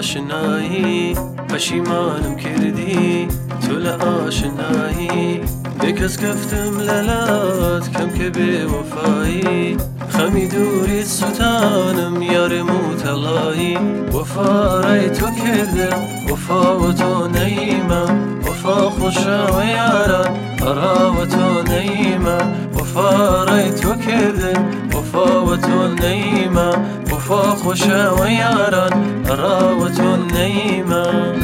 آشنایی پشیمانم کردی تو لآشنایی بکس گفتم للات کم که به وفایی خمی دوریت ستانم یار موتلایی وفا رای تو کردم وفا و تو نیمم وفا خوشا و یاران ارا و تو نیمم وفا رای تو کردم وفا و تو نیمم وفا خوشا و یاران ارا و تو نیمم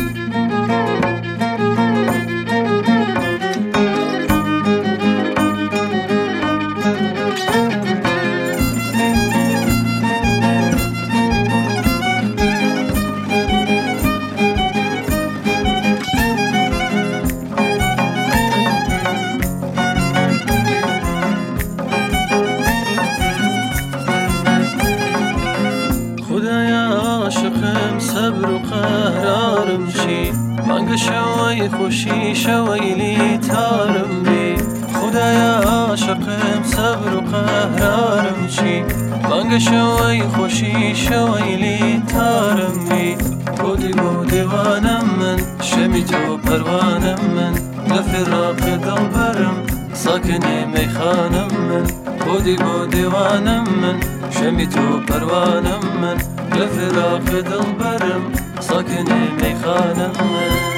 عاشقم صبر و قرارم چی مانگ شوی خوشی شوی لی تارم بی خدایا عاشقم صبر و قرارم چی مانگ شوی خوشی شوی لی تارم بی بودی وانم من شمی تو پروانم من لفراق دل برم ساکنی میخانم من بودی وانم من شمی تو پروانم من لفراق دل برم ساکنی میخانم من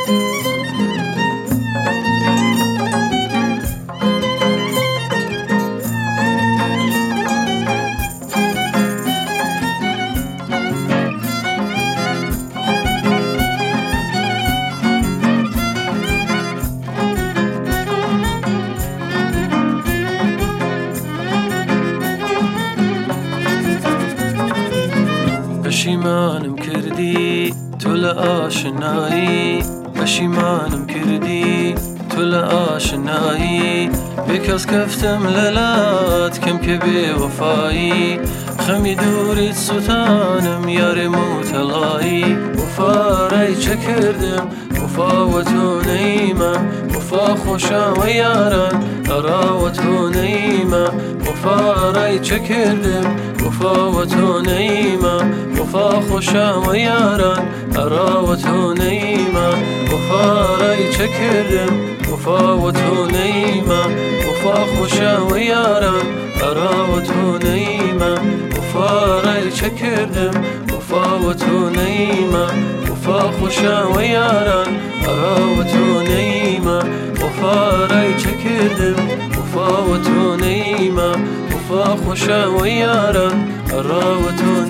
پشیمانم کردی تو لآشنایی پشیمانم کردی تو لآشنایی بکس کفتم للات کم که به وفایی خمی دوریت ستانم یار موتلایی وفا رای چه کردم وفا و تو نیمم وفا خوشا و یاران ارا و تو نیمم وفا رای چه کردم وفا و تو نیمم وفا خوشا و یاران ارا و تو نیمم وفا رای چه کردم وفا و تو نیمم وفا خوشا و یاران ارا و تو نیمم وفا رای چه کردم وفا و تو نیمم وفا خوشا و یاران ارا و تو نیمم وفا رای چه کردم وفا و تو نیمم وفا خوشا و یاران ارا و تو